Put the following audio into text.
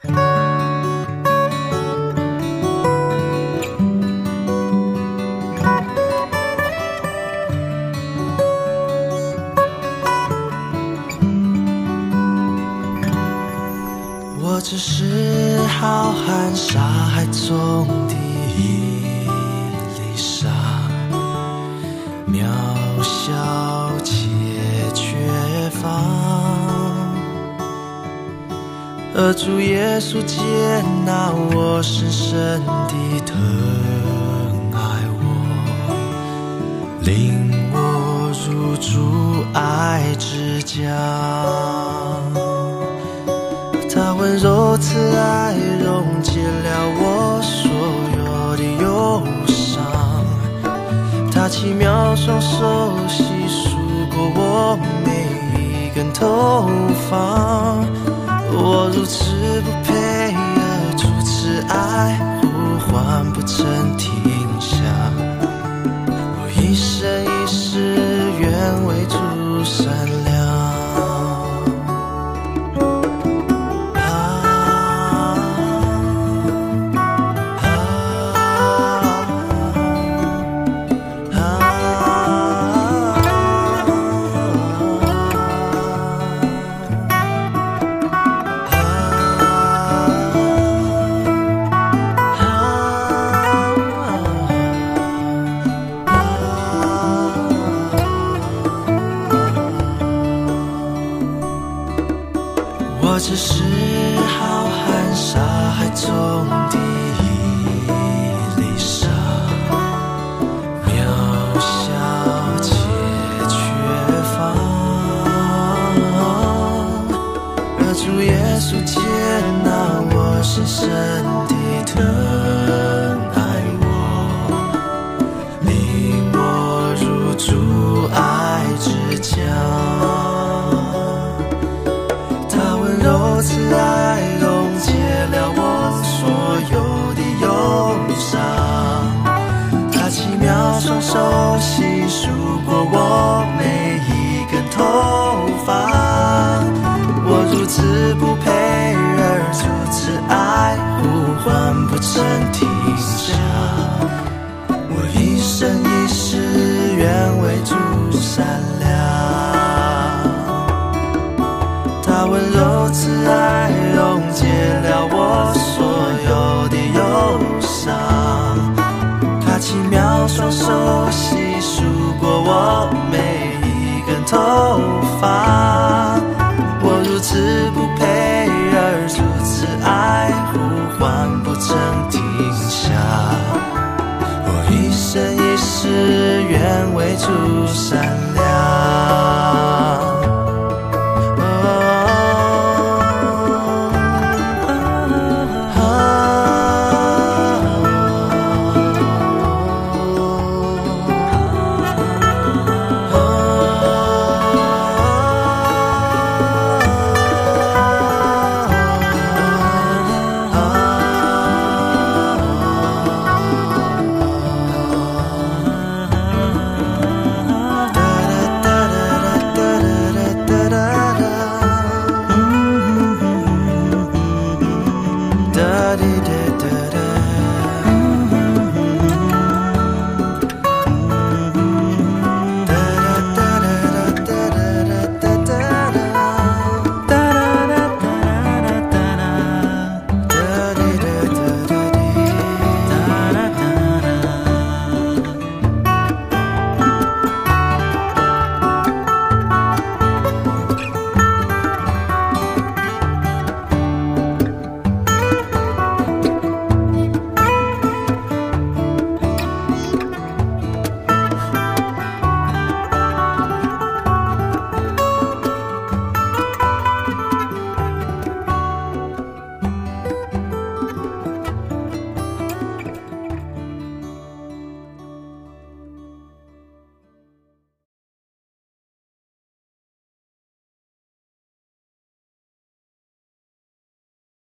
我只是浩瀚沙海中的一粒沙，渺小且缺乏，而主耶稣接纳我，深深地疼爱我，领我入主爱之家。他温柔慈爱溶解了我所有的忧伤，他奇妙双手细数过我每一根头发。我如此不配，而主慈爱呼唤不曾停下。我一生一世愿为主善良。我只是浩瀚沙海中的一粒沙，渺小且缺乏，而主耶稣接纳我，深深地疼爱我，领我入主爱之家。柔慈爱溶解了我所有的忧伤，他奇妙双手细数过我每一根头发。我如此不配，而主慈爱呼唤不曾停下。我一生一世愿为主善良。他温柔慈爱溶解了我所有的忧伤，他奇妙双手细数过我每一根头发。我如此不配，而主慈爱呼唤不曾停下。我一生一世愿为主善良。